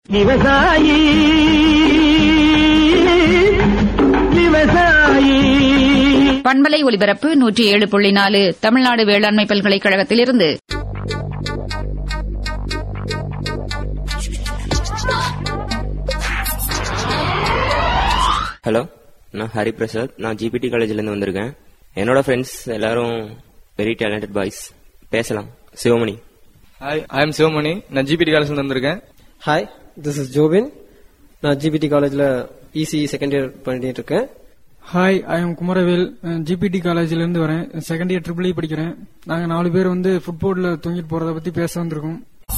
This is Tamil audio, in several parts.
விவசாயி விவசாயி பண்பலை ஒலிபரப்பு 107.4 தமிழ்நாடு வேளாண்மை பல்கலைக்கழகத்திலிருந்து. ஹலோ, நான் ஹரிபிரசாத். நான் ஜிபிடி காலேஜ்ல இருந்து வந்திருக்கேன். என்னோட ஃப்ரெண்ட்ஸ் எல்லாரும் வெரி டேலண்டட் பாய்ஸ். பேசலாம். Sivamani. Hi, I am Sivamani. நான் ஜிபிடி காலேஜ்ல இருந்து வந்திருக்கேன். Hi, this is Jobin. நான் ஜிபிடி காலேஜ்ல இசி செகண்ட் இயர் பண்ணிட்டு இருக்கேன். Hi, I am Kumaravel. GPT காலேஜ்ல இருந்து வரேன். செகண்ட் இயர் ட்ரிபிள் இ படிக்கிறேன். நாங்க 4 பேர் வந்து ஃபுட்போர்ட்ல தூங்கிட்டு போறத பத்தி பேச வந்திருக்கோம்.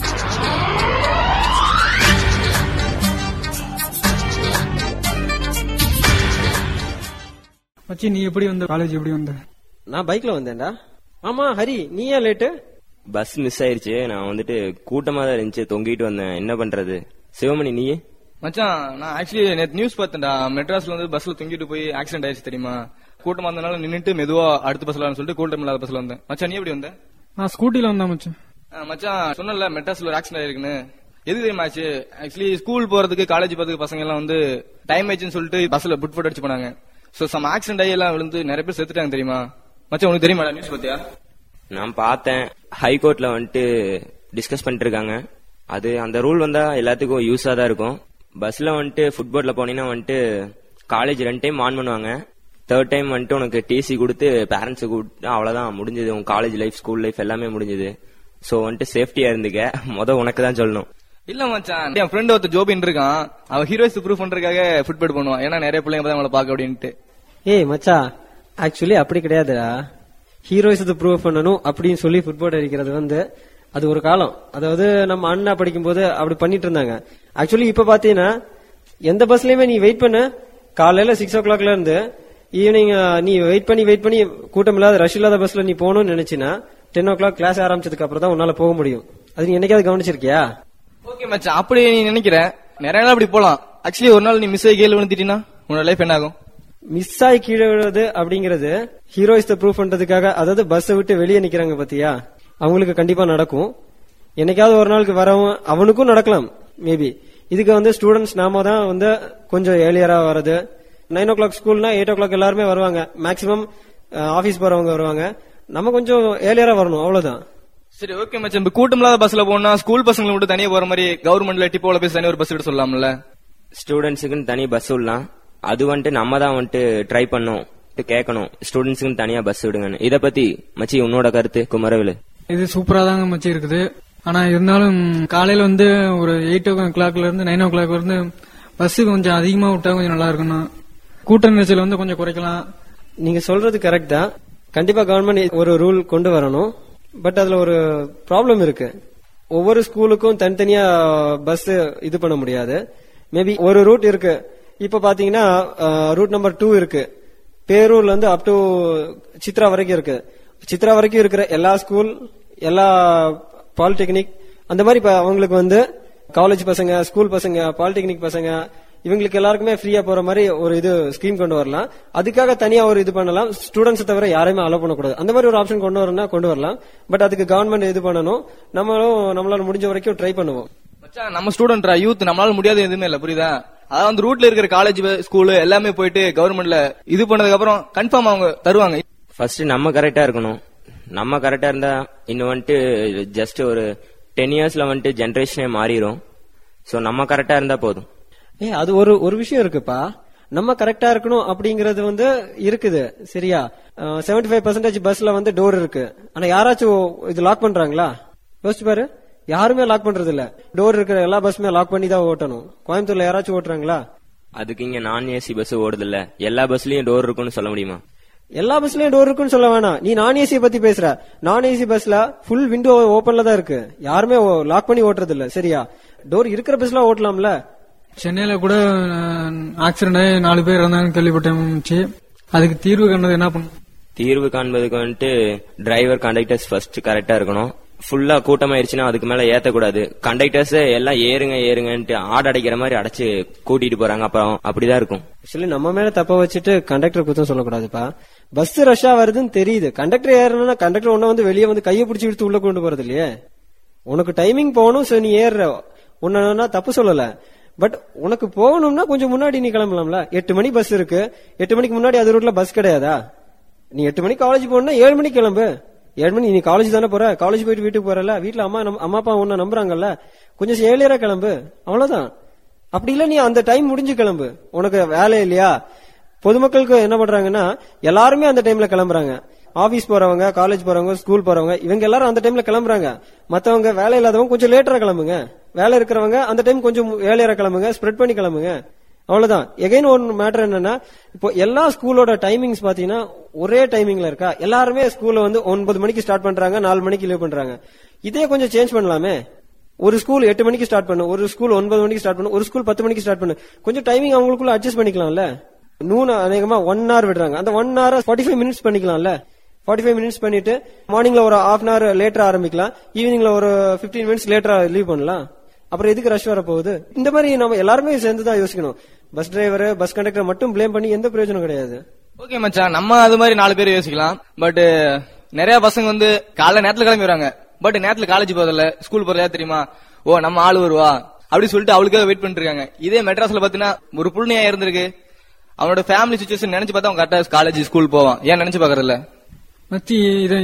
மச்சி, நீ எப்படி வந்த? காலேஜ் எப்படி வந்த? நான் பைக்ல வந்தேன்டா. ஆமா ஹரி, நீ ஏன் லேட்டு? பஸ் மிஸ் ஆயிருச்சு. நான் வந்துட்டு கூட்டமா தான் இருந்துச்சு, தொங்கிட்டு வந்தேன். என்ன பண்றது? சிவமணி, நீயே? மச்சான், நான் ஆக்சுவலி நேற்று நியூஸ் பார்த்தேன்டா. மெட்ராஸ்ல வந்து பஸ்ல தொங்கிட்டு போய் ஆக்சிடென்ட் ஆயிடுச்சு தெரியுமா? கூட்டமா இருந்தனால நின்னுட்டு மெதுவா அடுத்த பஸ்ல சொல்லிட்டு கூட்டம் இல்லாத பஸ்ல வந்தேன். மச்சான், நீ எப்படி வந்த? நான் ஸ்கூட்டில வந்தேன் மச்சான். மச்சான், சொன்னல மெட்ராஸ்ல ஒரு ஆக்சிடென்ட் ஆயிருக்குன்னு. எது தெரியுமா ஆச்சு? ஆக்சுவலி ஸ்கூல் போறதுக்கு காலேஜ் போறதுக்கு பசங்க எல்லாம் வந்து டைம் ஆயிடுச்சுன்னு சொல்லிட்டு பஸ்ல புட் போட்டு அடிச்சு போனாங்க. சோ சம் ஆக்சிடென்ட் ஆகி எல்லாம் விழுந்து நிறைய பேர் செத்துட்டாங்க தெரியுமா? மச்சான், உனக்கு தெரியுமா நியூஸ் பாத்தியா? நான் பார்த்தேன். ஹைகோர்ட்ல வந்துட்டு டிஸ்கஸ் பண்ணிட்டு இருக்காங்க. அது அந்த ரூல் வந்தா எல்லாத்துக்கும் யூஸா தான் இருக்கும். பஸ்ல வந்துட்டு ஃபுட்போர்ட்ல போனீங்கன்னா வந்துட்டு காலேஜ் 2 டைம் ஆன் பண்ணுவாங்க. 3rd டைம் வந்துட்டு உனக்கு டிசி கொடுத்து பேரண்ட்ஸ் கொடுத்து அவ்வளவுதான் முடிஞ்சது. உன் காலேஜ் லைஃப், ஸ்கூல் லைஃப் எல்லாமே முடிஞ்சது. சோ வந்துட்டு சேஃப்டியா இருந்துக்க. உனக்கு தான் சொல்லணும். இல்ல மச்சான், என் ஃப்ரெண்ட் ஒருத்தர் ஜோபின் இருக்கான். அவன் ஹீரோஸ் ப்ரூவ் பண்றதுக்காக ஃபுட்போர்ட் பண்ணுவான். ஏன்னா நிறைய பிள்ளைங்க தான் அவளை பாக்க அப்படின்ட்டு. ஏய் மச்சா, ஆக்சுவலி அப்படி கிடையாதுடா. ஹீரோயிஸ் ப்ரூவ் பண்ணணும் அப்படின்னு சொல்லி ஃபுட்போர்ட் அடிக்கிறது வந்து அது ஒரு காலம். அதாவது நம்ம அண்ணா படிக்கும் போது அப்படி பண்ணிட்டு இருந்தாங்க. ஆக்சுவலி இப்ப பாத்தீங்கன்னா எந்த பஸ்லயுமே நீ வெயிட் பண்ண, காலையில 6 o'clockல இருந்து ஈவினிங் நீ வெயிட் பண்ணி கூட்டம் இல்லாத ரஷ் இல்லாத பஸ்ல நீ போகணும்னு நினைச்சினா 10 o'clock கிளாஸ் ஆரம்பிச்சதுக்கு அப்புறம் தான் உன்னால போக முடியும். அது நீ என்னைக்காவது கவனிச்சிருக்கியா? ஓகே மச்சான், அப்படி நீ நினைக்கிற. நிறைய நாள் அப்படி போலாம். ஆக்சுவலி ஒரு நாள் நீ மிஸ் ஆகி கீழே விழுந்துட்டீங்கன்னா உன்னோட லைஃப் என்ன ஆகும்? மிஸ் ஆகி கீழே விழுறது அப்படிங்கறது ஹீரோயிஸ் ப்ரூவ் பண்றதுக்காக, அதாவது பஸ் விட்டு வெளியே நிக்கிறாங்க பாத்தியா, அவங்களுக்கு கண்டிப்பா நடக்கும். என்னைக்காவது ஒரு நாளுக்கு வரவும் அவனுக்கும் நடக்கலாம் மேபி. இதுக்கு வந்து ஸ்டூடெண்ட்ஸ் நாம தான் வந்து கொஞ்சம் ஏர்லியரா வர்றது. 9 o'clock ஸ்கூல்னா 8 o'clock எல்லாருமே வருவாங்க. மேக்சிமம் ஆபீஸ் போறவங்க வருவாங்க. நம்ம கொஞ்சம் ஏர்லியரா வரணும், அவ்வளவுதான். சரி, ஓகே மச்சான். இப்ப கூட்டம் இல்லாத பஸ்ல போனா ஸ்கூல் பசங்களை விட்டு தனியா போற மாதிரி கவர்மெண்ட்ல டிப்போல பேசி தனி ஒரு பஸ் விட சொல்லலாம்ல? ஸ்டூடெண்ட்ஸுக்குன்னு தனி பஸ் விடலாம். அது வந்துட்டு நம்ம தான் வந்துட்டு ட்ரை பண்ணோம், கேட்கணும். ஸ்டூடெண்ட்ஸுக்கு தனியா பஸ் விடுங்கன்னு. இத பத்தி மச்சி உன்னோட கருத்து? குமரவேலு. இது சூப்பரா தாங்க மச்சி இருக்குது. ஆனா இருந்தாலும் காலையில வந்து ஒரு 8 o'clock இருந்து 9 o'clock இருந்து பஸ் கொஞ்சம் அதிகமா விட்டா கொஞ்சம் நல்லா இருக்கணும். கூட்ட நெரிசல் வந்து கொஞ்சம் குறைக்கலாம். நீங்க சொல்றது கரெக்ட் தான். கண்டிப்பா கவர்மெண்ட் ஒரு ரூல் கொண்டு வரணும். பட் அதுல ஒரு ப்ராப்ளம் இருக்கு. ஒவ்வொரு ஸ்கூலுக்கும் தனித்தனியா பஸ் இது பண்ண முடியாது. மேபி ஒரு ரூட் இருக்கு. இப்ப பாத்தீங்கன்னா ரூட் நம்பர் 2 இருக்கு. பேரூர்ல இருந்து அப் டு சித்ரா வரைக்கும் இருக்கு. சித்ரா வரைக்கும் இருக்கிற எல்லா ஸ்கூல், எல்லா பாலிடெக்னிக், அந்த மாதிரி அவங்களுக்கு வந்து காலேஜ் பசங்க, ஸ்கூல் பசங்க, பாலிடெக்னிக் பசங்க, இவங்களுக்கு எல்லாருக்குமே ஃப்ரீயா போற மாதிரி ஒரு இது ஸ்கீம் கொண்டு வரலாம். அதுக்காக தனியா ஒரு இது பண்ணலாம். ஸ்டூடெண்ட்ஸ் தவிர யாரையுமே அலோ பண்ணக்கூடாது. அந்த மாதிரி ஒரு ஆப்ஷன் கொண்டு வரணும்னா கொண்டு வரலாம். பட் அதுக்கு கவர்மெண்ட் இது பண்ணணும். நம்மளால முடிஞ்ச வரைக்கும் ட்ரை பண்ணுவோம். நம்ம ஸ்டூடெண்ட்ரா, யூத், நம்மளால முடியாது எதுவுமே இல்ல, புரியுதா? அதாவது அந்த ரூட்ல இருக்கிற காலேஜ், ஸ்கூல் எல்லாமே போயிட்டு கவர்மெண்ட்ல இது பண்ணதுக்கு அப்புறம் கன்ஃபார்ம் அவங்க தருவாங்க. ஃபர்ஸ்ட் நம்ம கரெக்டா இருக்கணும். நம்ம கரெக்டா இருந்தா இன்னும் வந்துட்டு ஜஸ்ட் ஒரு 10 yearsல வந்துட்டு ஜெனரேஷனே மாறிடும். சோ நம்ம கரெக்டா இருந்தா போதும். அது ஒரு விஷயம் இருக்குப்பா. நம்ம கரெக்டா இருக்கணும் அப்படிங்கறது வந்து இருக்குது, சரியா? 75% பஸ்ல வந்து டோர் இருக்கு. ஆனா யாராச்சும் இது லாக் பண்றாங்களா? யோசிச்சு பாரு. யாருமே லாக் பண்றது இல்ல. டோர் இருக்கிற எல்லா பஸ்ஸுமே லாக் பண்ணி தான் ஓட்டணும். கோயம்புத்தூர்ல யாராச்சும் ஓட்டுறாங்களா? அதுக்கு இங்க நான் ஏசி பஸ் ஓடுது இல்ல. எல்லா பஸ்லயும் டோர் இருக்குன்னு சொல்ல முடியுமா? எல்லா பஸ்லயும் டோர் இருக்குன்னு சொல்ல வேணாம். நீ நான் ஏசி பத்தி பேசுற. நான் ஏசி பஸ்ல ஃபுல் விண்டோ ஓபன்ல தான் இருக்கு. யாருமே லாக் பண்ணி ஓட்டுறது இல்ல, சரியா? டோர் இருக்கிற பஸ்ல ஓட்டலாம்ல. சென்னையில கூட ஆக்சிடென்ட் ஆகி 4 பேர் இருந்தாங்கன்னு கேள்விப்பட்டேன். அதுக்கு தீர்வு காண்பது என்ன பண்ணும்? தீர்வு காண்பதுக்கு வந்துட்டு டிரைவர், கண்டக்டர்ஸ் ஃபர்ஸ்ட் கரெக்டா இருக்கணும். ஃபுல்லா கூட்டமாயிருச்சுன்னா அதுக்கு மேல ஏத்தக்கூடாது. கண்டக்டர்ஸ் எல்லாம் ஏறுங்கன்ட்டு ஆடு அடைக்கிற மாதிரி அடைச்சு கூட்டிட்டு போறாங்க. அப்புறம் அப்படிதான் இருக்கும். ஆக்சுவலி நம்ம மேல தப்ப வச்சுட்டு கண்டக்டர் குத்தம் சொல்லக்கூடாதுப்பா. பஸ் ரஷ்ஷா வருதுன்னு தெரியுது. கண்டக்டர் ஏறணும்னா கண்டக்டர் ஒன்ன வந்து வெளியே வந்து கையை பிடிச்சி எடுத்து உள்ள கொண்டு போறது இல்லையே. உனக்கு டைமிங் போகணும். சோ நீ ஏறுற. உன்ன தப்பு சொல்லல. பட் உனக்கு போகணும்னா கொஞ்சம் முன்னாடி நீ கிளம்பலாம்ல. 8 மணி பஸ் இருக்கு, 8 மணிக்கு முன்னாடி அது ரூட்ல பஸ் கிடையாதா? நீ 8 மணிக்கு காலேஜ் போகணும்னா 7 மணிக்கு கிளம்பு. 7 மணி நீ காலேஜ் தானே போற, காலேஜ் போயிட்டு வீட்டுக்கு போறல, வீட்டுல அம்மா அப்பா உன்ன நம்புறாங்கல்ல, கொஞ்சம் ஏர்லியரா கிளம்பு, அவ்வளவுதான். அப்படி இல்ல நீ அந்த டைம் முடிஞ்சு கிளம்பு. உனக்கு வேலை இல்லையா? பொதுமக்களுக்கு என்ன பண்றாங்கன்னா எல்லாருமே அந்த டைம்ல கிளம்புறாங்க. ஆபீஸ் போறவங்க, காலேஜ் போறவங்க, ஸ்கூல் போறவங்க, இவங்க எல்லாரும் அந்த டைம்ல கிளம்புறாங்க. மத்தவங்க வேலை இல்லாதவங்க கொஞ்சம் லேட்டரா கிளம்புங்க. வேலை இருக்கிறவங்க அந்த டைம் கொஞ்சம் ஏர்லியரா கிளம்புங்க, ஸ்ப்ரெட் பண்ணி கிளம்புங்க, அவ்வளவுதான். எகைன் ஒரு மேட்டர் என்னன்னா, இப்போ எல்லா ஸ்கூலோட டைமிங்ஸ் பாத்தீங்கன்னா ஒரே டைமிங்ல இருக்கா? எல்லாருமே ஸ்கூல்ல 9 மணிக்கு ஸ்டார்ட் பண்றாங்க, 4 மணிக்கு லீவ் பண்றாங்க. இதே கொஞ்சம் சேஞ்ச் பண்ணலாமே. ஒரு ஸ்கூல் 8 மணிக்கு ஸ்டார்ட் பண்ணு, ஒரு ஸ்கூல் 9 மணிக்கு ஸ்டார்ட் பண்ணு, ஒரு ஸ்கூல் 10 மணிக்கு ஸ்டார்ட் பண்ணு. கொஞ்சம் டைமிங் அவங்களுக்குள்ள அட்ஜஸ்ட் பண்ணிக்கலாம்ல. அநேகமா 1 hour விடுறாங்க, அந்த 1 hour 45 minutes பண்ணிக்கலாம்ல. 45 minutes பண்ணிட்டு மார்னிங்ல ஒரு half an hour லேட்டரா ஆரம்பிக்கலாம், ஈவினிங்ல ஒரு 15 minutes லேட்டரா லீவ் பண்ணலாம். அப்புறம் எதுக்கு ரஷ் வர போகுது? இந்த மாதிரி நம்ம எல்லாருமே சேர்ந்துதான் யோசிக்கணும். பஸ் டிரைவர், பஸ் கண்டக்டர் மட்டும் பிளேம் பண்ணி எந்த பிரயோஜனம் கிடையாது. ஓகே மச்சான், நம்ம அது மாதிரி 4 பேர் யோசிக்கலாம். பட் நிறைய பசங்க காலைல நேரத்துல கிளம்பி வராங்க, பட் நேரத்துல காலேஜ் போறதில்ல, ஸ்கூல் போறதா தெரியுமா? ஓ நம்ம ஆளு வருவா அப்படி சொல்லிட்டு அவளுக்காக வெயிட் பண்ணிட்டு இருக்காங்க. இதே மெட்ராஸ்ல பாத்தீங்கன்னா ஒரு புள்ளையா இருந்திருக்கு, அவனோட ஃபேமிலி சிச்சுவேஷன் நினைச்சு பார்த்தா அவன் கரெக்டா காலேஜ் ஸ்கூல் போவான். ஏன் நினைச்சு பாக்குறதில்ல? மச்சி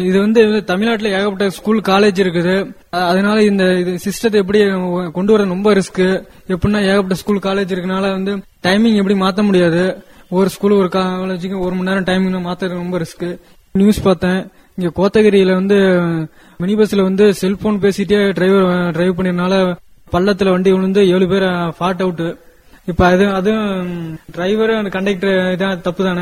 இது தமிழ்நாட்டுல ஏகப்பட்ட ஸ்கூல் காலேஜ் இருக்குது. அதனால இந்த சிஸ்டத்தை எப்படி கொண்டு வர ரொம்ப ரிஸ்க். எப்படின்னா ஏகப்பட்ட ஸ்கூல் காலேஜ் இருக்கனால டைமிங் எப்படி மாத்த முடியாது. ஒரு ஸ்கூல் ஒரு காலேஜுக்கு 1 மணி நேரம் டைமிங் மாத்துறது ரொம்ப ரிஸ்க். நியூஸ் பார்த்தேன், இங்க கோத்தகிரியில மினி பஸ்ல செல்போன் பேசிட்டே டிரைவ் பண்ணினால பள்ளத்துல வண்டி விழுந்து 7 பேர் ஃபாட் அவுட். இப்ப அது டிரைவர் அண்ட் கண்டக்டர் இதான் தப்பு தானே?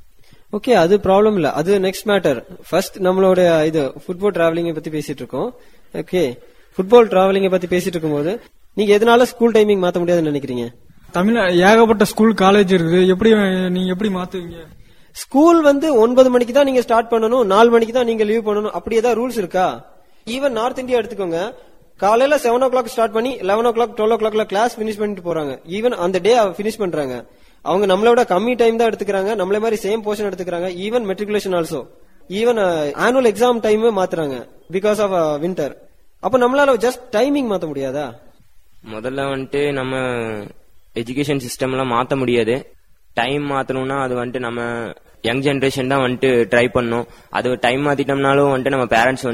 ஓகே, அது ப்ராப்ளம் இல்ல, அது நெக்ஸ்ட் மேட்டர். ஃபர்ஸ்ட் நம்மளோட ஃபுட்பால் டிராவலிங் பத்தி பேசிட்டு இருக்கோம். ஓகே, ஃபுட்பால் டிராவலிங் பத்தி பேசிட்டு இருக்கும்போது நீங்க எதனால ஸ்கூல் டைமிங் மாத்த முடியாதுன்னு நினைக்கிறீங்க? ஏகப்பட்ட ஸ்கூல் காலேஜ் இருக்குது, நீங்க எப்படி மாத்துவீங்க? ஸ்கூல் 9 மணிக்கு தான் நீங்க ஸ்டார்ட் பண்ணணும், 4 மணிக்கு தான் நீங்க லீவ் பண்ணணும், அப்படி ஏதாவது ரூல்ஸ் இருக்கா? ஈவன் நார்த் இந்தியா எடுத்துக்கோங்க, காலையில 7 o'clock ஸ்டார்ட் பண்ணி 11 o'clock 12 o'clock கிளாஸ் பினிஷ் பண்ணிட்டு போறாங்க. ஈவன் அந்த டே பினிஷ் பண்றாங்க. அவங்க நம்மளோட கம்மி டைம் தான் எடுத்துக்கிறாங்க, நம்மள மாதிரி சேம் போர்ஷன் எடுத்துக்கிறாங்க. Even matriculation also, even annual exam time மாத்துறாங்க பிகாஸ் ஆஃப் வின்டர். அப்ப நம்மளால ஜஸ்ட் டைமிங் மாத்த முடியாதா? முதல்ல நம்ம எஜுகேஷன் சிஸ்டம் எல்லாம் மாத்த முடியாது. டைம் மாத்தணும்னா அது நம்ம யங் ஜெனரேஷன் தான் ட்ரை பண்ணும். அது டைம் மாத்திட்டோம்னாலும் நம்ம பேரண்ட்ஸ்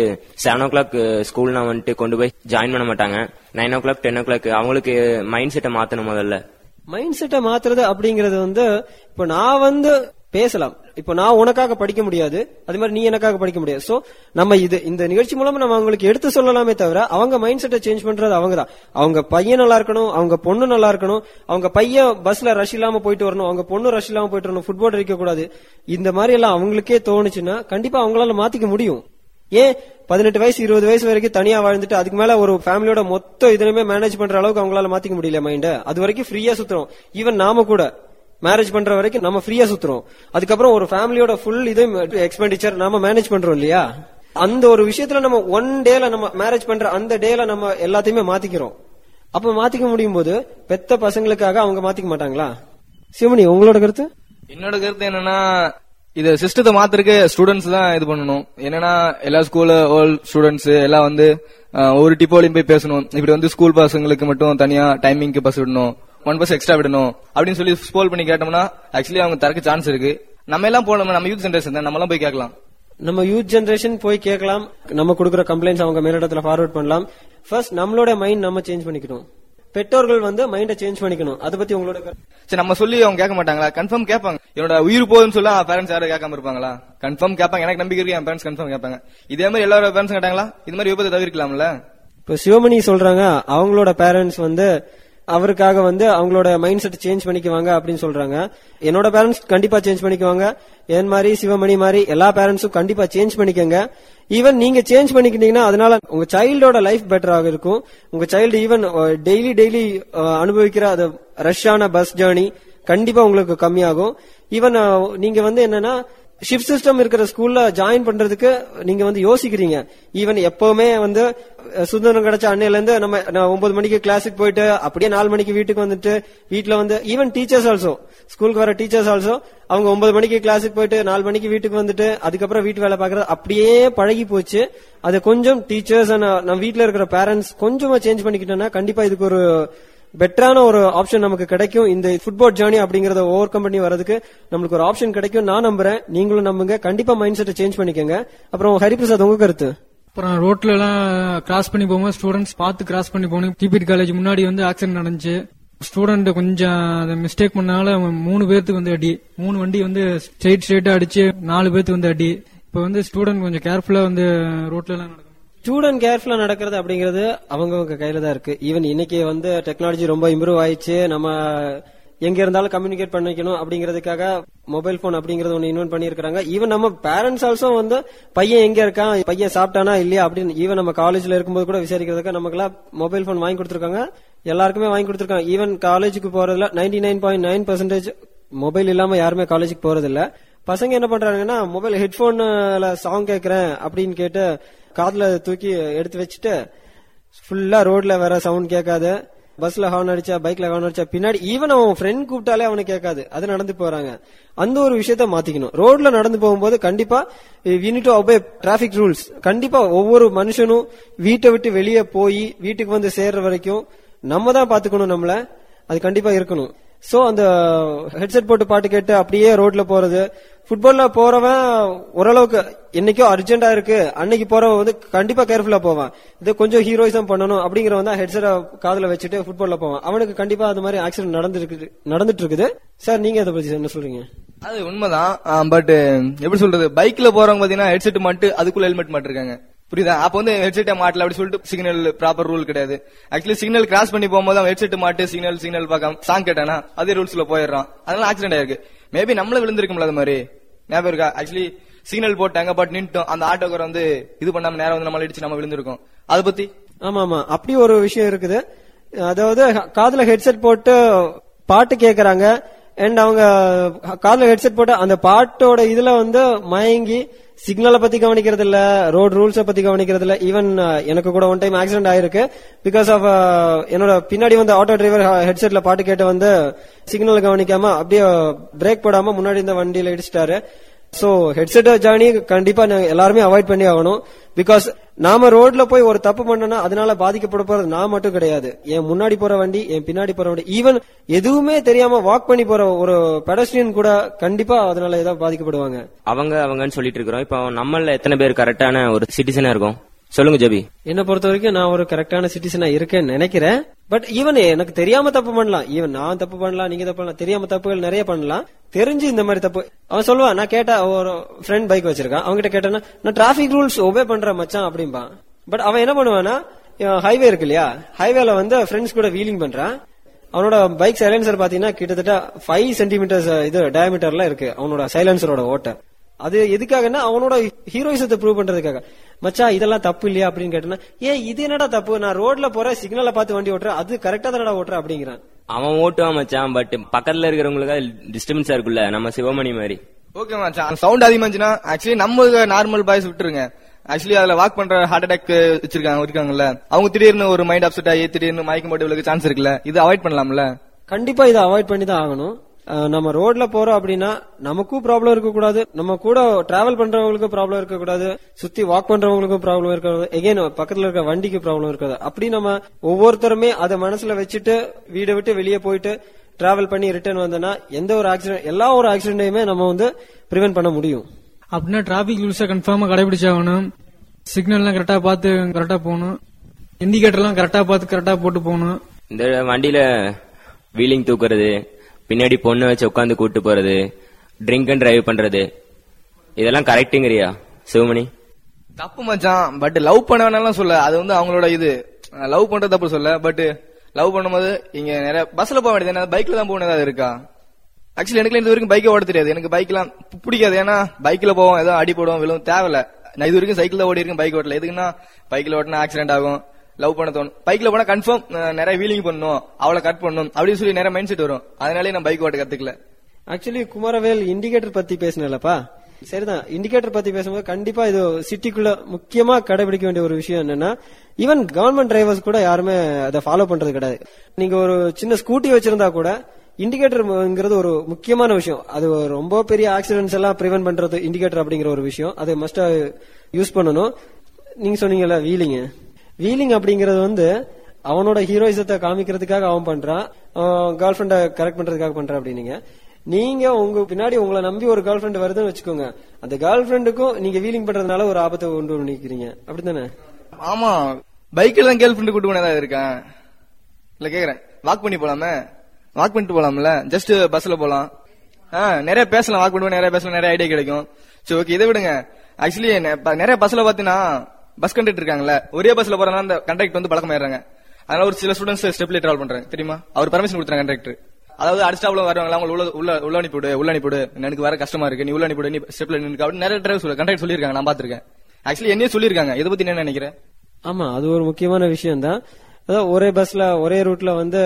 7 o'clock ஸ்கூல்னா கொண்டு போய் ஜாயின் பண்ண மாட்டாங்க. 9 o'clock 10 o'clock அவங்களுக்கு மைண்ட் செட்டை மாத்தணும். முதல்ல மைண்ட் செட்டை மாத்துறது அப்படிங்கறது இப்ப நான் பேசலாம், இப்ப நான் உனக்காக படிக்க முடியாது, அது மாதிரி நீ எனக்காக படிக்க முடியாது. சோ நம்ம இந்த நிகழ்ச்சி மூலமா நம்ம அவங்களுக்கு எடுத்து சொல்லலாமே தவிர அவங்க மைண்ட் செட்டை சேஞ்ச் பண்றது அவங்கதான். அவங்க பையன் நல்லா இருக்கணும், அவங்க பொண்ணு நல்லா இருக்கணும், அவங்க பையன் பஸ்ல ரஷ் இல்லாம போயிட்டு வரணும், அவங்க பொண்ணு ரஷ் இல்லாம போயிட்டு வரணும், ஃபுட்பால் இருக்க கூடாது. இந்த மாதிரி எல்லாம் அவங்களுக்கே தோணுச்சுன்னா கண்டிப்பா அவங்களால மாத்திக்க முடியும். ஏன் 18 வயசு 20 வயசு வரைக்கும் தனியா வாழ்ந்துட்டு அதுக்கு மேல ஒரு ஃபேமிலியோட மொத்த இதுலயுமே மேனேஜ் பண்ற அளவுக்கு அவங்களால மாத்திக்க முடியல மைண்ட. அது வரைக்கும் ஃப்ரீயா சுத்துறோம். ஈவன் நாம கூட மேரேஜ் பண்ற வரைக்கும் நம்ம ஃப்ரீயா சுத்துறோம். அதுக்கப்புறம் ஒரு ஃபேமிலியோட ஃபுல் இது எக்ஸ்பெண்டிச்சர் நாம மேனேஜ் பண்றோம் இல்லையா? அந்த ஒரு விஷயத்துல நம்ம 1 டேல நம்ம மேரேஜ் பண்ற அந்த டேல நம்ம எல்லாத்தையுமே மாத்திக்கிறோம். அப்ப மாத்திக்க முடியும் போது பெத்த பசங்களுக்காக அவங்க மாத்திக்க மாட்டாங்களா? சிவமணி, உங்களோட கருத்து? என்னோட கருத்து என்னன்னா, இது சிஸ்டத்தை மாத்திருக்கு ஸ்டூடெண்ட்ஸ் தான் இது பண்ணணும். என்னன்னா எல்லா ஸ்கூல்ல ஆல் ஸ்டூடெண்ட்ஸ் எல்லாம் ஒரு டிப்போலையும் போய் பேசணும். இப்படி ஸ்கூல் பசங்களுக்கு மட்டும் தனியா டைமிங்க்கு பஸ் விடணும், 1 பஸ் எக்ஸ்ட்ரா விடணும் அப்படின்னு சொல்லி ஸ்போல் பண்ணி கேட்டோம்னா ஆக்சுவலி அவங்க தரக்கு சான்ஸ் இருக்கு. நம்ம எல்லாம் போனோம், நம்ம யூத் ஜெனரேஷன் தான், நம்ம எல்லாம் போய் கேட்கலாம். நம்ம யூத் ஜெனரேஷன் போய் கேட்கலாம், நம்ம கொடுக்குற கம்ப்ளைண்ட்ஸ் அவங்க மேலிடத்துல ஃபார்வர்ட் பண்ணலாம். ஃபர்ஸ்ட் நம்மளோட மைண்ட் நம்ம சேஞ்ச் பண்ணிக்கணும், பெற்றோர்கள் மைண்ட சேஞ்ச் பண்ணிக்கணும். அதை பத்தி உங்களோட சரி, நம்ம சொல்லி அவங்க கேட்க மாட்டாங்களா? கன்ஃபார்ம் கேட்பாங்க. என்னோட உயிர் போகுதுன்னு சொல்ல பேரண்ட்ஸ் யாரும் கேட்காம இருப்பாங்களா? கன்ஃபார்ம் கேட்பாங்க. எனக்கு நம்பிக்கை இருக்கு, என் பேரண்ட்ஸ் கன்ஃபார்ம் கேட்பாங்க. இதே மாதிரி எல்லாரோட பேரண்ட்ஸ் கேட்டாங்களா? இது மாதிரி விபத்தை தவிர்க்கலாம்ல. இப்ப சிவமணி சொல்றாங்க அவங்களோட பேரண்ட்ஸ் அவருக்காக அவங்களோட மைண்ட் செட் சேஞ்ச் பண்ணிக்குவாங்க அப்படின்னு சொல்றாங்க. என்னோட பேரண்ட்ஸ் கண்டிப்பா சேஞ்ச் பண்ணிக்குவாங்க. என் மாதிரி சிவமணி மாதிரி எல்லா பேரண்ட்ஸும் கண்டிப்பா சேஞ்ச் பண்ணிக்கங்க. ஈவன் நீங்க சேஞ்ச் பண்ணிக்கிட்டீங்கன்னா அதனால உங்க சைல்டோட லைஃப் பெட்டராக இருக்கும். உங்க சைல்டு ஈவன் டெய்லி அனுபவிக்கிற அது ரஷ்ஷான பஸ் ஜேர்னி கண்டிப்பா உங்களுக்கு கம்மியாகும். ஈவன் நீங்க என்னன்னா ஷிஃப்ட் சிஸ்டம் இருக்கிற ஸ்கூல்ல ஜாயின் பண்றதுக்கு நீங்க வந்து யோசிக்கிறீங்க. ஈவன் எப்பவுமே வந்து சுதந்திரம் கிடைச்ச அன்னையில இருந்து நம்ம 9 மணிக்கு கிளாஸுக்கு போயிட்டு அப்படியே 4 மணிக்கு வீட்டுக்கு வந்துட்டு வீட்டுல வந்து ஈவன் டீச்சர்ஸ் ஆல்சோ ஸ்கூலுக்கு வர டீச்சர்ஸ் ஆல்சோ அவங்க 9 மணிக்கு கிளாஸுக்கு போயிட்டு 4 மணிக்கு வீட்டுக்கு வந்துட்டு அதுக்கப்புறம் வீட்டு வேலை பாக்குறது அப்படியே பழகி போச்சு. அது கொஞ்சம் டீச்சர்ஸ் நம்ம வீட்டுல இருக்கிற பேரண்ட்ஸ் கொஞ்சமா சேஞ்ச் பண்ணிக்கிட்டோம்னா கண்டிப்பா இதுக்கு ஒரு பெட்டரான ஒரு ஆப்ஷன் நமக்கு கிடைக்கும். இந்த ஃபுட்பால் ஜர்னி அப்படிங்கறத ஓவர் கம் பண்ணி வரதுக்கு நம்மளுக்கு ஒரு ஆப்ஷன் கிடைக்கும். நான் நம்புறேன், நீங்களும் நம்புங்க. கண்டிப்பா மைண்ட் செட்டை சேஞ்ச் பண்ணிக்கோங்க. அப்புறம் ஹரிபிரசாத் உங்க கருத்து? அப்புறம் ரோட்ல எல்லாம் கிராஸ் பண்ணி போகும்போது ஸ்டூடெண்ட்ஸ் பார்த்து கிராஸ் பண்ணி போகணும். டிபிடி காலேஜ் முன்னாடி வந்து ஆக்சிடென்ட் நடந்துச்சு. ஸ்டூடெண்ட் கொஞ்சம் மிஸ்டேக் பண்ணனால 3 பேருக்கு வந்து அடி. 3 வண்டி வந்து ஸ்ட்ரெயிட்டா அடிச்சு 4 பேருக்கு வந்து அடி. இப்ப வந்து ஸ்டூடெண்ட் கொஞ்சம் கேர்ஃபுல்லா வந்து ரோட்ல எல்லாம் நடக்கும். ஸ்டூடெண்ட் கேர்ஃபுல்லா நடக்கிறது அப்படிங்கிறது அவங்கவங்க கையில தான் இருக்கு. ஈவன் இன்னைக்கு வந்து டெக்னாலஜி ரொம்ப இம்ப்ரூவ் ஆயிடுச்சு. நம்ம எங்க இருந்தாலும் கம்யூனிகேட் பண்ணிக்கணும் அப்படிங்கறதுக்காக மொபைல் போன் அப்படிங்கறது ஒன்னு இன்வென்ட் பண்ணிருக்காங்க. ஈவன் நம்ம பேரண்ட்ஸ் ஆல்சோ வந்து பையன் எங்க இருக்கான், பையன் சாப்பிட்டானா இல்லையா அப்படின்னு ஈவன் நம்ம காலேஜ்ல இருக்கும்போது கூட விசாரிக்கிறதுக்கு நமக்கு மொபைல் போன் வாங்கி கொடுத்திருக்காங்க. எல்லாருக்குமே வாங்கி கொடுத்திருக்காங்க. ஈவன் காலேஜுக்கு போறதுல 99.9% மொபைல் இல்லாம யாருமே காலேஜுக்கு போறது இல்ல. பசங்க என்ன பண்றாங்கன்னா மொபைல் ஹெட்போன்ல சாங் கேட்கறேன் அப்படின்னு கேட்டு காதுல தூக்கி எடுத்து வச்சுட்டு ஃபுல்லா ரோட்ல வேற சவுண்ட் கேட்காது. பஸ்ல ஹார்ன் அடிச்சா, பைக்ல ஹார்ன் அடிச்சா பின்னாடி ஈவன் அவன் ஃப்ரெண்ட் கூப்பிட்டாலே அவனுக்கு கேட்காது. அது நடந்து போறாங்க. அந்த ஒரு விஷயத்த மாத்திக்கணும். ரோட்ல நடந்து போகும்போது கண்டிப்பா we need to obey traffic rules. கண்டிப்பா ஒவ்வொரு மனுஷனும் வீட்டை விட்டு வெளியே போய் வீட்டுக்கு வந்து சேர்ற வரைக்கும் நம்ம தான் பாத்துக்கணும். நம்மள அது கண்டிப்பா இருக்கணும். சோ அந்த ஹெட்செட் போட்டு பாட்டு கேட்டு அப்படியே ரோட்ல போறது, ஃபுட்பால்ல போறவன் ஓரளவுக்கு என்னைக்கோ அர்ஜென்டா இருக்கு அன்னைக்கு போறவன் வந்து கண்டிப்பா கேர்ஃபுல்லா போவான். இது கொஞ்சம் ஹீரோயிசம் பண்ணணும் அப்படிங்கிறவன் தான் ஹெட்செட் காதுல வச்சுட்டு ஃபுட்பால்ல போவான். அவனுக்கு கண்டிப்பா அது மாதிரி ஆக்சிடென்ட் நடந்துட்டு இருக்குது. சார் நீங்க அதை பத்தி என்ன சொல்றீங்க? அது உண்மைதான். பட் எப்படி சொல்றது, பைக்ல போறவங்க பாத்தீங்கன்னா ஹெட்செட் மாட்டு அதுக்குள்ள ஹெல்மெட் மாட்டிருக்காங்க. புரியுதா? அப்ப வந்து ஹெட்செட் மாட்டல அப்படி சொல்லிட்டு சிக்னல் ப்ராப்பர் ரூல் கிடையாது. ஆக்சுவலி சிக்னல் கிராஸ் பண்ணி போகும்போது அவன் ஹெட்செட் மாட்டு சிக்னல் பார்க்காம சாங் கேட்டானா அதே ரூல்ஸ்ல போயிடுறான். அதனால ஆக்சிடென்ட் ஆயிருக்கு. மேபி நம்மள விழுந்திருக்கும்ல அது மாதிரி ஞாபகம் இருக்கா? ஆக்சுவலி சிக்னல் போட்டாங்க பட் நின்ட்டோம். அந்த ஆட்டோக்கார வந்து இது பண்ணாம நேரம் வந்து நம்மள இடிச்சு நம்ம விழுந்திருக்கோம். அதை பத்தி ஆமா அப்படி ஒரு விஷயம் இருக்குது. அதாவது காதுல ஹெட்செட் போட்டு பாட்டு கேக்குறாங்க அண்ட் அவங்க காதுல ஹெட்செட் போட்டு அந்த பாட்டோட இதுல வந்து மயங்கி சிக்னலை பத்தி கவனிக்கிறது இல்ல, ரோட் ரூல்ஸ பத்தி கவனிக்கிறது இல்ல. ஈவன் எனக்கு கூட ஒன் டைம் ஆக்சிடென்ட் ஆயிருக்கு. பிகாஸ் ஆஃப் என்னோட பின்னாடி வந்து ஆட்டோ டிரைவர் ஹெட்செட்ல பாட்டு கேட்டு வந்து சிக்னல் கவனிக்காம அப்படியே பிரேக் போடாம முன்னாடி இந்த வண்டியில இடிச்சிட்டாரு. சோ ஹெட்செட் ஜர்னி கண்டிப்பா எல்லாருமே அவாய்ட் பண்ணி ஆகணும். பிகாஸ் நாம ரோட்ல போய் ஒரு தப்பு பண்ணனா அதனால பாதிக்கப்பட போறது நான் மட்டும் கிடையாது, என் முன்னாடி போற வண்டி, என் பின்னாடி போற வண்டி, ஈவன் எதுவுமே தெரியாம வாக் பண்ணி போற ஒரு பெடஸ்ட்ரியன் கூட கண்டிப்பா அதனால ஏதாவது பாதிக்கப்படுவாங்க. அவங்கன்னு சொல்லிட்டு இருக்கிறோம். இப்போ நம்மள எத்தனை பேர் கரெக்டான ஒரு சிட்டிசனா இருக்கும் சொல்லுங்க ஜபி? என்ன பொறுத்த வரைக்கும் நான் ஒரு கரெக்டான சிட்டிசனா இருக்கேன்னு நினைக்கிறேன். பட் ஈவன் எனக்கு தெரியாம தப்பு பண்ணலாம், ஈவன் நான் தப்பு பண்ணலாம், நீங்க தப்பு பண்ணலாம், தெரியாம தப்புகள் நிறைய பண்ணலாம். தெரிஞ்சு இந்த மாதிரி தப்பு அவன் சொல்லுவான். நான் கேட்டா ஒரு ஃப்ரெண்ட் பைக் வச்சிருக்கான், அவன்கிட்ட கேட்டேன்னா நான் டிராபிக் ரூல்ஸ் ஒபே பண்றேன் மச்சான் அப்படின்பான். பட் அவன் என்ன பண்ணுவான்னா ஹைவே இருக்கு இல்லையா, ஹைவேல வந்து ஃப்ரெண்ட்ஸ் கூட வீலிங் பண்றான். அவனோட பைக் சைலன்சர் பாத்தீங்கன்னா கிட்டத்தட்ட 5 சென்டிமீட்டர்ஸ் இது டயமீட்டர்ல இருக்கு அவனோட சைலன்சரோட ஓட்ட. அது எதுக்காகன்னா அவனோட ஹீரோயிசத்தை ப்ரூவ் பண்றதுக்காக. மச்சா இதெல்லாம் தப்பு இல்லையா அப்படின்னு கேட்டா, இது என்னடா தப்பு, நான் ரோட்ல போறேன் சிக்னலை பார்த்து வண்டி ஓட்டுறேன், அது கரெக்டா தானடா ஓட்டுறேன் அப்படிங்கிறான். அவன் ஓட்டுவான் மச்சான், பட் பக்கத்துல இருக்கிறவங்களுக்கு டிஸ்டர்பன்ஸா இருக்குல்ல, நம்ம சிவமணி மாதிரி. ஓகே மச்சான், சவுண்ட் அதிகமா இருந்துச்சுன்னா ஆக்சுவலி நம்ம நார்மல் பாய்ஸ் விட்டுருங்க. ஆக்சுவலி அதுல வாக் பண்ற ஹார்ட் அட்டாக் இருக்காங்கல்ல, அவங்க திடீர்னு ஒரு மைண்ட் அப்செட் ஆகி திடீர்னு மயக்கம் போட்டு விழுக சான்ஸ் இருக்குல்ல, இது அவாய்ட் பண்ணலாம்ல. கண்டிப்பா இதை அவாய்ட் பண்ணி தான் ஆகணும். நம்ம ரோட்ல போறோம் அப்படின்னா நமக்கும் ப்ராப்ளம் இருக்க கூடாது, நம்ம கூட டிராவல் பண்றவங்களுக்கும் ப்ராப்ளம் இருக்க கூடாது, சுத்தி வாக் பண்றவங்களுக்கும் ப்ராப்ளம் இருக்காது, எகைன் பக்கத்துல இருக்க வண்டிக்கு ப்ராப்ளம் இருக்காது. அப்படி நம்ம ஒவ்வொருத்தருமே அதை மனசுல வச்சுட்டு வீடை விட்டு வெளியே போயிட்டு டிராவல் பண்ணி ரிட்டர்ன் வந்தோம்னா எந்த ஒரு ஆக்சிடென்ட் எல்லா ஒரு ஆக்சிடென்டையுமே நம்ம வந்து பிரிவென்ட் பண்ண முடியும். அப்படின்னா டிராபிக் ரூல்ஸை கன்ஃபார்மா கடைபிடிச்சாகணும். சிக்னல்லாம் கரெக்டா பார்த்து கரெக்டா போகணும், இண்டிகேட்டர்லாம் கரெக்டா பார்த்து கரெக்டா போட்டு போகணும். இந்த வண்டியில வீலிங் தூக்குறது, பின்னாடி பொண்ணு வச்சு உட்காந்து கூட்டு போறது, ட்ரிங்க் அண்ட் டிரைவ் பண்றது, இதெல்லாம் கரெக்டுங்கறியா சிவமணி? தப்பு மச்சான், பட் லவ் பண்ண வேணாலும் சொல்ல, அது வந்து அவங்களோட இது லவ் பண்றது தப்பு சொல்ல. பட் லவ் பண்ணும்போது இங்க நிறைய பஸ்ல போக வேண்டியது, பைக்ல தான் போகணும் ஏதாவது இருக்கா? ஆக்சுவலி எனக்கு இது வரைக்கும் பைக்கை ஓட தெரியாது, எனக்கு பைக் எல்லாம் பிடிக்காது. ஏன்னா பைக்ல போவோம், ஏதோ அடி போடுவோம், விழுவும், தேவையில்ல. நான் இது வரைக்கும் சைக்கிள் தான் ஓடி இருக்கேன், பைக் ஓட்டல. எதுக்குன்னா பைக்ல ஓட்டினா ஆக்சிடென்ட் ஆகும், லவ் பண்ண தோணும். பைக்ல போனா கன்ஃபார்ம் நிறைய வீலிங் பண்ணணும், அவளை கட் பண்ணணும் அப்படின்னு சொல்லி நிறைய மைண்ட் செட் வரும். அதனாலே நான் பைக் ஓட்ட கத்துக்கல. ஆக்சுவலி குமாரவேல் இண்டிகேட்டர் பத்தி பேசினப்பா, சரிதான். இண்டிகேட்டர் பத்தி பேசும்போது கண்டிப்பா இது சிட்டிக்குள்ள முக்கியமா கடைபிடிக்க வேண்டிய ஒரு விஷயம் என்னன்னா, ஈவன் கவர்மெண்ட் டிரைவர்ஸ் கூட யாருமே அதை ஃபாலோ பண்றது கிடையாது. நீங்க ஒரு சின்ன ஸ்கூட்டி வச்சிருந்தா கூட இண்டிகேட்டர்ங்கிறது ஒரு முக்கியமான விஷயம். அது ரொம்ப பெரிய ஆக்சிடென்ட்ஸ் எல்லாம் பிரிவென்ட் பண்றது இண்டிகேட்டர் அப்படிங்கிற ஒரு விஷயம். அதை மஸ்டா யூஸ் பண்ணணும். நீங்க சொன்னீங்கல்ல வீலிங் அப்படிங்கறது வந்து அவனோட ஹீரோயிசத்தை காமிக்கிறதுக்காக அவன் பண்றான், கேர்ள் ஃபிரெண்ட கரெக்ட் பண்றதுக்காக பண்றான் அப்படின்னீங்க. நீங்க உங்க பின்னாடி உங்களை நம்பி ஒரு கேர்ள் ஃபிரெண்ட் வருதுன்னு வச்சுக்கோங்க, அந்த கேர்ள் ஃபிரெண்டுக்கும் நீங்க வீலிங் பண்றதுனால ஒரு ஆபத்தை கொண்டு நிக்கிறீங்க, அப்படித்தானே? ஆமா, பைக்ல தான் கேர்ள் ஃபிரெண்ட் கூட்டு போனதா இருக்கேன். இல்ல கேக்குறேன், வாக் பண்ணி போலாமே, வாக் பண்ணிட்டு போலாம்ல, ஜஸ்ட் பஸ்ல போலாம், நிறைய பேசலாம், வாக் பண்ணுவோம், நிறைய பேசலாம், நிறைய ஐடியா கிடைக்கும். சரி ஓகே, இதை விடுங்க. ஆக்சுவலி நிறைய பஸ்ல பாத்தீங்கன்னா பஸ் கண்டக்டர் இருக்காங்கல்ல, ஒரே பஸ்ல போறதுனால அந்த கண்டக்டர் வந்து பழக்கமாயிடுறாங்க. அதனால ஒரு சில ஸ்டூடெண்ட்ஸ் ஸ்டெப்ல டிராவல் பண்றாங்க தெரியுமா, அவர் பர்மிஷன் கொடுத்துறாங்க கண்டக்டர். அதாவது அடுத்த வருவாங்களா, அவங்க உள்ள அனுப்பிவிடு, எனக்கு வர கஷ்டமா இருக்கு, நீ உள்ள அனுப்பிவிடு, நீ ஸ்டெப்ல நின்று அப்படின்னு நிறைய டிரைவர் கண்டக்டர் சொல்லியிருக்காங்க, நான் பாத்திருக்கேன். ஆக்சுவலி என்னையே சொல்லியிருக்காங்க. இதை பத்தி என்ன நினைக்கிறேன்? ஆமா, அது ஒரு முக்கியமான விஷயம் தான். அதாவது ஒரே பஸ்ல ஒரே ரூட்ல வந்து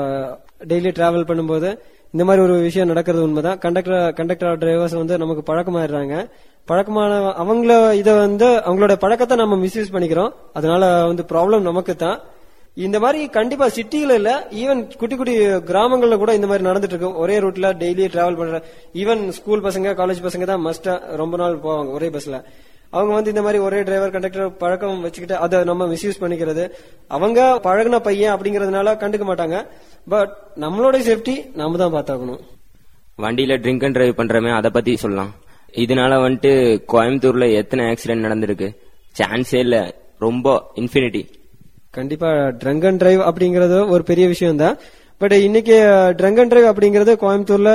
டெய்லி டிராவல் பண்ணும்போது இந்த மாதிரி ஒரு விஷயம் நடக்கிறது உண்மைதான். கண்டக்டர் டிரைவர்ஸ் வந்து நமக்கு பழக்கமாயிடுறாங்க. பழக்கமான அவங்கள இதை வந்து அவங்களோட பழக்கத்தை நம்ம மிஸ்யூஸ் பண்ணிக்கிறோம். அதனால வந்து ப்ராப்ளம் நமக்கு தான். இந்த மாதிரி கண்டிப்பா சிட்டியில இல்ல, ஈவன் குட்டி குட்டி கிராமங்கள்ல கூட இந்த மாதிரி நடந்துட்டு இருக்கு. ஒரே ரூட்ல டெய்லி டிராவல் பண்ற ஈவன் ஸ்கூல் பசங்க, காலேஜ் பசங்க தான் மஸ்டா ரொம்ப நாள் போவாங்க ஒரே பஸ்ல. அவங்க வந்து இந்த மாதிரி ஒரே டிரைவர் கண்டக்டர் பழக்கம் வச்சுக்கிட்டு அதை நம்ம மிஸ்யூஸ் பண்ணிக்கிறது. அவங்க பழகின பையன் அப்படிங்கறதுனால கண்டுக்க மாட்டாங்க. பட் நம்மளோட சேஃப்டி நாம தான் பார்த்தாக்கணும். வண்டியில ட்ரிங்க் அண்ட் டிரைவ் பண்றமே, அதை பத்தி சொல்லலாம். இதனால வந்துட்டு கோயம்புத்தூர்ல எத்தனை ஆக்சிடென்ட் நடந்திருக்கு, சான்ஸே இல்ல, ரொம்ப இன்ஃபினிட்டி. கண்டிப்பா ட்ரங்க் அண்ட் டிரைவ் அப்படிங்கறது ஒரு பெரிய விஷயம் தான். பட் இன்னைக்கு ட்ரங்க் அண்ட் டிரைவ் அப்படிங்கறது கோயம்புத்தூர்ல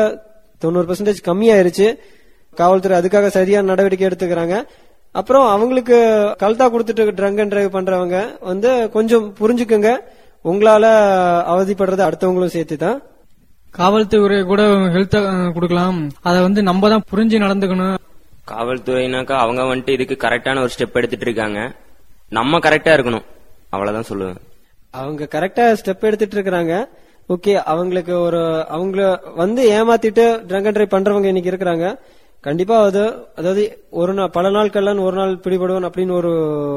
90% கம்மியாயிருச்சு. காவல்துறை அதுக்காக சரியான நடவடிக்கை எடுத்துக்கிறாங்க. அப்புறம் அவங்களுக்கு கல்தா கொடுத்துட்டு ட்ரங்க் அண்ட் டிரைவ் பண்றவங்க வந்து கொஞ்சம் புரிஞ்சுக்குங்க, உங்களால அவதிப்படுறது அடுத்தவங்களும் சேர்த்து தான். காவல்துறை கூட ஹெல்த் கொடுக்கலாம், அதை வந்து நம்ம தான் புரிஞ்சு நடந்துக்கணும். காவல்துறைனாக்கா அவங்க வந்துட்டு இதுக்கு கரெக்டான ஒரு ஸ்டெப் எடுத்துட்டு இருக்காங்க, நம்ம கரெக்டா இருக்கணும், அவ்வளவுதான் சொல்லுவேன். அவங்க கரெக்டா ஸ்டெப் எடுத்துட்டு இருக்காங்க. ஓகே, அவங்களுக்கு அவங்கள வந்து ஏமாத்திட்டு ட்ரங்க் அண்ட் டிரைவ் பண்றவங்க இன்னைக்கு இருக்கிறாங்க. கண்டிப்பா அதாவது ஒரு நாள் பல நாள் கல்லன் ஒரு நாள் பிடிபடுவன் அப்படின்னு ஒரு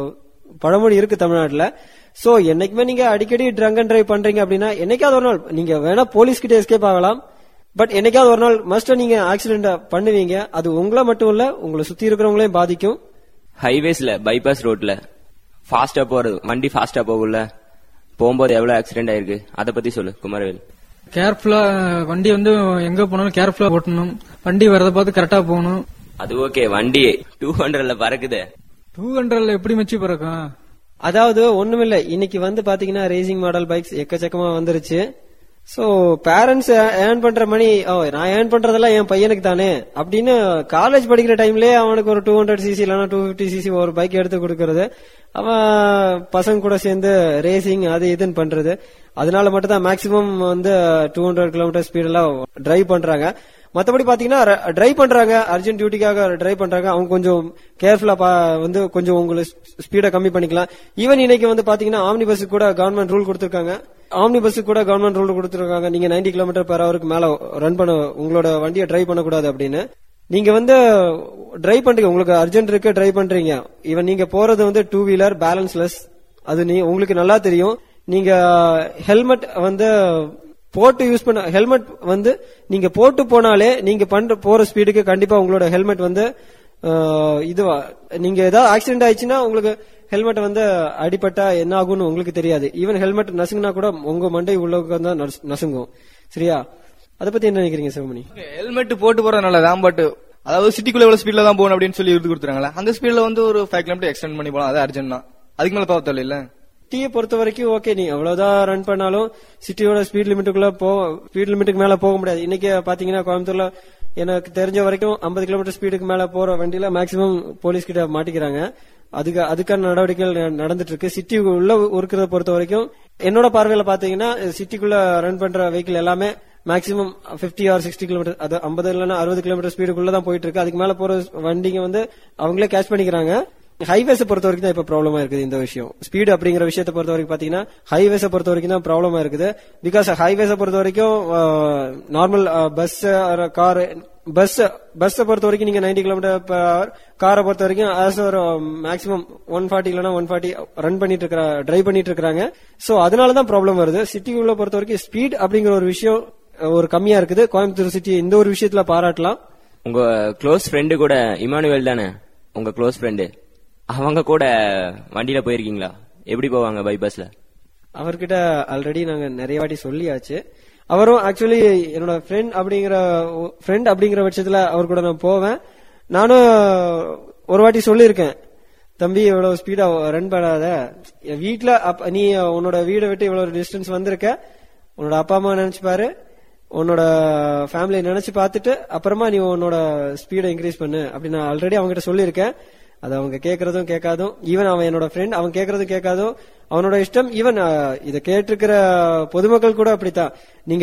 பழமொழி இருக்கு தமிழ்நாட்டுல. சோ என்னைக்குமே நீங்க அடிக்கடி ட்ரங்க் அண்ட் டிரைவ் பண்றீங்க அப்படின்னா என்னைக்காவது ஒரு நாள் நீங்க வேணா போலீஸ் கிட்ட எஸ்கேப் ஆகலாம். பட் என்னைக்காவது ஒரு நாள் மஸ்ட் நீங்க ஆக்சிடென்ட் பண்ணுவீங்க. அது உங்களை மட்டும் இல்ல, உங்களை சுத்தி இருக்கிறவங்களையும் பாதிக்கும். ஹைவேஸ்ல பைபாஸ் ரோட்ல ஃபாஸ்டா போறது, வண்டி ஃபாஸ்டா போகும்ல, போகும்போது எவ்வளவு ஆக்சிடென்ட் ஆயிருக்கு, அதை பத்தி சொல்லு குமாரவேல். கேர்ஃபுல்லா வண்டி வந்து எங்க போனாலும் கேர்ஃபுல்லா ஓட்டணும், வண்டி வரத பார்த்து கரெக்டா போகணும். அது ஓகே, வண்டி 200ல பறக்குது, 200ல எப்படி மச்சி பறக்கும்? அதாவது ஒண்ணுமில்ல, இன்னைக்கு வந்து பாத்தீங்கன்னா ரேசிங் மாடல் பைக்ஸ் எக்கச்சக்கமா வந்துருச்சு. சோ பேரண்ட்ஸ் ஏர்ன் பண்ற மணி, நான் ஏர்ன் பண்றதெல்லாம் என் பையனுக்கு தானே அப்படின்னு காலேஜ் படிக்கிற டைம்லயே அவனுக்கு ஒரு 200cc இல்லைன்னா 250cc ஒரு பைக் எடுத்து கொடுக்கறது, அவன் பசங்க கூட சேர்ந்து ரேசிங் அது இதுன்னு பண்றது. அதனால மட்டும் தான் மேக்சிமம் வந்து 200 km ஸ்பீட் எல்லாம் டிரைவ் பண்றாங்க. மத்தபடி பாத்தீங்கன்னா டிரைவ் பண்றாங்க, அர்ஜென்ட் டியூட்டிக்காக டிரைவ் பண்றாங்க. அவங்க கொஞ்சம் கேர்ஃபுல்லா வந்து கொஞ்சம் உங்களுக்கு ஸ்பீடை கம்மி பண்ணிக்கலாம். ஈவன் இன்னைக்கு வந்து பாத்தீங்கன்னா ஆம்னி பஸ்ஸுக்கு கூட கவர்மெண்ட் ரூல் கொடுத்திருக்காங்க. நீங்க 90 km/h மேல ரன் பண்ண உங்களோட வண்டியை டிரைவ் பண்ணக்கூடாது அப்படின்னு. நீங்க வந்து டிரைவ் பண்றீங்க, உங்களுக்கு அர்ஜென்ட் இருக்கு, டிரைவ் பண்றீங்க. ஈவன் நீங்க போறது வந்து 2 வீலர் பேலன்ஸ்லெஸ், அது உங்களுக்கு நல்லா தெரியும். நீங்க ஹெல்மெட் வந்து போட்டு யூஸ் பண்ண, ஹெல்மெட் வந்து நீங்க போட்டு போனாலே நீங்க போற ஸ்பீடுக்கு கண்டிப்பா உங்களோட ஹெல்மெட் வந்து இதுவா, நீங்க ஏதாவது ஆக்சிடென்ட் ஆயிடுச்சுன்னா உங்களுக்கு ஹெல்மெட் வந்து அடிபட்டா என்ன ஆகும்னு உங்களுக்கு தெரியாது. ஈவன் ஹெல்மெட் நசுங்கினா கூட உங்க மண்டை உள்ளவுக்கு தான் நசுங்கும். சரியா? அதை பத்தி என்ன நினைக்கிறீங்க சிவமணி? ஹெல்மெட் போட்டு போறதுனால தான், பட் அதாவது சிட்டிக்குள்ள எவ்வளவு ஸ்பீட்ல தான் போகணும் அப்படின்னு சொல்லி எடுத்து கொடுத்துறாங்களா, அந்த ஸ்பீட்ல வந்து ஒரு 5 km எக்ஸ்டெண்ட் பண்ணி போலாம், அது அர்ஜென்ட் தான். அதுக்கு மேல பார்த்தாலும் இல்ல. சிட்டியை பொறுத்த வரைக்கும் ஓகே, நீ எவ்வளவுதான் ரன் பண்ணாலும் சிட்டியோட ஸ்பீட் லிமிட்டுக்கு மேல போக முடியாது. இன்னைக்கு பாத்தீங்கன்னா கோயம்புத்தூர்ல எனக்கு தெரிஞ்ச வரைக்கும் 50 km ஸ்பீடுக்கு மேல போற வண்டியில மேக்சிமம் போலீஸ் கிட்ட மாட்டிக்கிறாங்க. அதுக்கான நடவடிக்கைகள் நடந்துட்டு இருக்கு. சிட்டி உள்ள இருக்கிறத பொறுத்த வரைக்கும் என்னோட பார்வையில பாத்தீங்கன்னா சிட்டிக்குள்ள ரன் பண்ற வெஹிக்கிள் எல்லாமே மேக்சிமம் 50 or 60 km, அது 50 இல்லைன்னா 60 km ஸ்பீடுக்குள்ளதான் போயிட்டு இருக்கு. அதுக்கு மேல போற வண்டிங்க வந்து அவங்களே கேட்ச் பண்ணிக்கிறாங்க. ஹைவேஸை பொறுத்த வரைக்கும் தான் இப்ப ப்ராப்ளமா இருக்குது இந்த விஷயம். ஸ்பீடு அப்படிங்கிற விஷயத்தை பொறுத்த வரைக்கும் பாத்தீங்கன்னா ஹைவேஸை பொறுத்த வரைக்கும் தான் ப்ராப்ளமா இருக்குது. பிகாஸ் ஹைவேஸை பொறுத்த வரைக்கும் நார்மல் பஸ், கார் பஸ் பொறுத்த வரைக்கும் நீங்க 90 km/h, காரை பொறுத்த வரைக்கும் ஆஸ் ஒரு மேக்ஸிமம் 140 இல்லனா 140 ரன் பண்ணிட்டு டிரைவ் பண்ணிட்டு இருக்காங்க. சோ அதனாலதான் ப்ராப்ளம் வருது. சிட்டிக்குள்ள பொறுத்த வரைக்கும் ஸ்பீட் அப்படிங்கிற ஒரு விஷயம் ஒரு கம்மியா இருக்குது. கோயம்புத்தூர் சிட்டி இந்த ஒரு விஷயத்துல பாராட்டலாம். உங்க க்ளோஸ் ஃப்ரெண்டு கூட இமானுவேல் தானே உங்க க்ளோஸ் ஃப்ரெண்டு, அவங்க கூட வண்டியில போயிருக்கீங்களா? எப்படி போவாங்க பை பஸ்ல? அவர்கிட்ட ஆல்ரெடி நாங்க நிறைய வாட்டி சொல்லியாச்சு. அவரும் ஆக்சுவலி என்னோட ஃப்ரெண்ட் அப்படிங்கிற பட்சத்துல அவர் கூட நான் போவேன். நானும் ஒரு வாட்டி சொல்லியிருக்கேன், தம்பி இவ்வளவு ஸ்பீடா ரன் பண்ணாத, வீட்டுல நீ உன்னோட வீடை விட்டு இவ்வளவு டிஸ்டன்ஸ் வந்திருக்க, உன்னோட அப்பா அம்மா நினைச்சு பாரு, உன்னோட ஃபேமிலியை நினைச்சு பார்த்துட்டு அப்புறமா நீ உன்னோட ஸ்பீடை இன்க்ரீஸ் பண்ணு அப்படி நான் ஆல்ரெடி அவங்ககிட்ட சொல்லியிருக்கேன். அது அவங்க கேட்கறதும் கேட்காதும், ஈவன் அவன் என்னோட ஃப்ரெண்ட், அவன் கேட்கறதும் கேட்காதும் அவனோட இஷ்டம். ஈவன் இதை கேட்டிருக்கிற பொதுமக்கள் கூட அப்படித்தான். நீங்க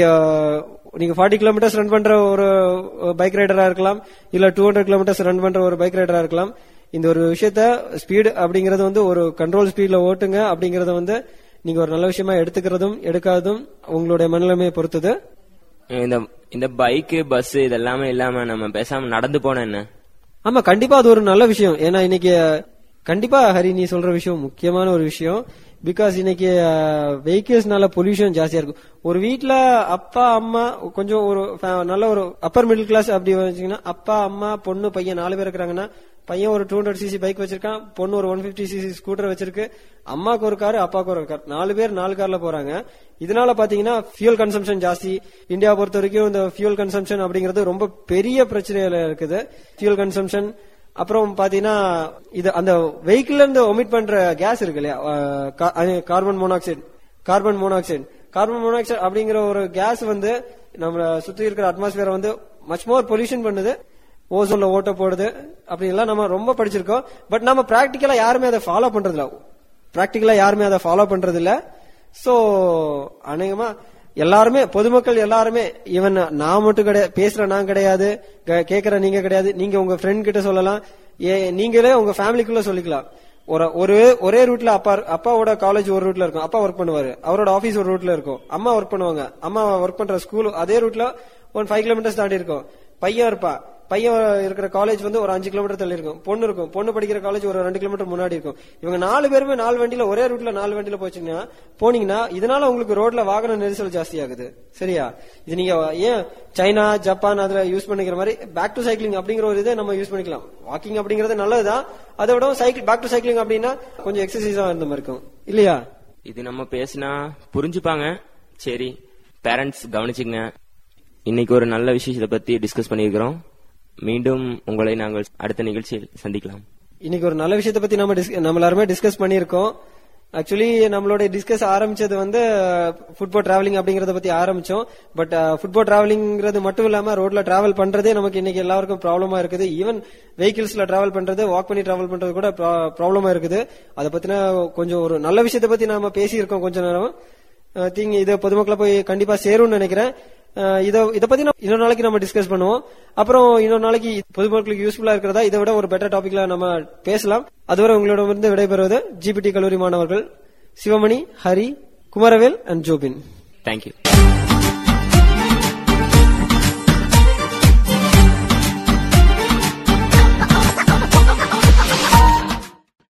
40 km ரன் பண்ற ஒரு பைக் ரைடரா இருக்கலாம், இல்ல 200 km ரன் பண்ற ஒரு பைக் ரைடரா இருக்கலாம். இந்த ஒரு விஷயத்த ஸ்பீடு அப்படிங்கறது வந்து ஒரு கண்ட்ரோல் ஸ்பீட்ல ஓட்டுங்க அப்படிங்கறத நீங்க ஒரு நல்ல விஷயமா எடுத்துக்கிறதும் எடுக்காததும் உங்களுடைய மனநிலைமையை பொறுத்தது. இந்த பைக் பஸ் இதெல்லாமே இல்லாம நம்ம பேசாம நடந்து போன என்ன? ஆமா, கண்டிப்பா அது ஒரு நல்ல விஷயம். ஏன்னா இன்னைக்கு கண்டிப்பா ஹரி நீ சொல்ற விஷயம் முக்கியமான ஒரு விஷயம். பிகாஸ் இன்னைக்கு வெஹிக்கிள்ஸ்னால பொல்யூஷன் ஜாஸ்தியா இருக்கும். ஒரு வீட்டுல அப்பா அம்மா கொஞ்சம் ஒரு நல்ல ஒரு அப்பர் மிடில் கிளாஸ் அப்படி வச்சீங்கன்னா, அப்பா அம்மா பொண்ணு பையன் 4 பேர் இருக்கிறாங்கன்னா, பையன் ஒரு 200cc பைக் வச்சிருக்கான், பொண்ணு ஒரு 150cc ஸ்கூட்டர் வச்சிருக்கு, அம்மாக்கு ஒரு கார் அப்பாவுக்கு ஒரு கார், 4 பேர் 4 கார்ல போறாங்க. இதனால பாத்தீங்கன்னா ஃபியூல் கன்சம்ஷன் ஜாஸ்தி. இந்தியா பொறுத்த வரைக்கும் இந்த ஃபியூல் கன்சம்ஷன் அப்படிங்கிறது ரொம்ப பெரிய பிரச்சனையில இருக்குது. ஃபியூல் கன்சம்ஷன், அப்புறம் பாத்தீங்கன்னா இது அந்த வெஹிக்கிள்ல இருந்து ஒமிட் பண்ற கேஸ் இருக்கு இல்லையா, கார்பன் மோனாக்சைடு அப்படிங்கிற ஒரு கேஸ் நம்மள சுத்தி இருக்கிற அட்மாஸ்பியரை மச் மோர் பொல்யூஷன் பண்ணுது, ஓசோன்ல ஓட்ட போடுது. அப்படி எல்லாம் நம்ம ரொம்ப படிச்சிருக்கோம். பட் நம்ம பிராக்டிக்கலா யாருமே அதை ஃபாலோ பண்றது இல்ல. சோ அநேகமா எல்லாருமே பொதுமக்கள் எல்லாருமே, ஈவன் நான் மட்டும் கிடையாது, பேசுற நான் கிடையாது, கேக்குற நீங்க கிடையாது, நீங்க உங்க ஃப்ரெண்ட் கிட்ட சொல்லலாம், நீங்களே உங்க ஃபேமிலிக்குள்ள சொல்லிக்கலாம். ஒரே ரூட்ல அப்பாவோட காலேஜ் ஒரு ரூட்ல இருக்கும், அப்பா ஒர்க் பண்ணுவாரு, அவரோட ஆபீஸ் ஒரு ரூட்ல இருக்கும், அம்மா ஒர்க் பண்ணுவாங்க, அம்மா ஒர்க் பண்ற ஸ்கூல் அதே ரூட்ல 5 kilometers தாண்டி இருக்கும். பையன் இருக்கிற காலேஜ் ஒரு 5 kilometer தள்ளி இருக்கும். பொண்ணு படிக்கிற காலேஜ் ஒரு 2 kilometer முன்னாடி இருக்கும். இவங்க 4 பேருமே 4 வண்டியில ஒரே ரூட்ல 4 வண்டியில போனீங்கன்னா இதனால உங்களுக்கு ரோட்ல வாகன நெரிசல் ஜாஸ்தி ஆகுது. சரியா? இது நீங்க ஏன் சைனா ஜப்பான் அதுல யூஸ் பண்ணிக்கிற மாதிரி பேக் டு சைக்கிளிங் அப்படிங்கிற ஒரு இதை நம்ம யூஸ் பண்ணிக்கலாம். வாக்கிங் அப்படிங்கறது நல்லதுதான், அதை விட பேக் டு சைக்கிளிங் அப்படின்னா கொஞ்சம் எக்ஸசைஸா இருந்த மாதிரி இருக்கும் இல்லையா? இது நம்ம பேசினா புரிஞ்சுப்பாங்க. சரி, பேரண்ட்ஸ் கவனிச்சுங்க. இன்னைக்கு ஒரு நல்ல விஷயத்தை பத்தி டிஸ்கஸ் பண்ணிருக்கிறோம். மீண்டும் உங்களை நாங்கள் அடுத்த நிகழ்ச்சியில் சந்திக்கலாம். இன்னைக்கு ஒரு நல்ல விஷயத்தை பத்தி நம்ம எல்லாருமே டிஸ்கஸ் பண்ணிருக்கோம். ஆக்சுவலி நம்மளோட டிஸ்கஸ் ஆரம்பிச்சது ஃபுட்பால் டிராவலிங் அப்படிங்கறத பத்தி ஆரம்பிச்சோம். பட் ஃபுட்பால் டிராவலிங்கிறது மட்டும் இல்லாம ரோட்ல டிராவல் பண்றதே நமக்கு இன்னைக்கு எல்லாருக்கும் ப்ராப்ளமா இருக்குது. ஈவன் வெஹிக்கிள்ஸ்ல டிராவல் பண்றது, வாக் பண்ணி டிராவல் பண்றது கூட ப்ராப்ளமா இருக்குது. அதை பத்தின கொஞ்சம் ஒரு நல்ல விஷயத்தை பத்தி நாம பேசியிருக்கோம் கொஞ்ச நேரம். இதை பொதுமக்களை போய் கண்டிப்பா சேரும்னு நினைக்கிறேன். இதை பத்தி இன்னொரு நாளைக்கு நம்ம டிஸ்கஸ் பண்ணுவோம். அப்புறம் இன்னொரு நாளைக்கு பொதுமக்களுக்கு யூஸ்ஃபுல்லா இருக்கிறதா இதை விட ஒரு பெட்டர் டாபிக்ல நம்ம பேசலாம். அதுவரை உங்களிடமிருந்து விடைபெறுவது ஜிபிடி கல்லூரி மாணவர்கள் சிவமணி, ஹரி, குமரவேல் அண்ட் ஜோபின். தேங்க்யூ.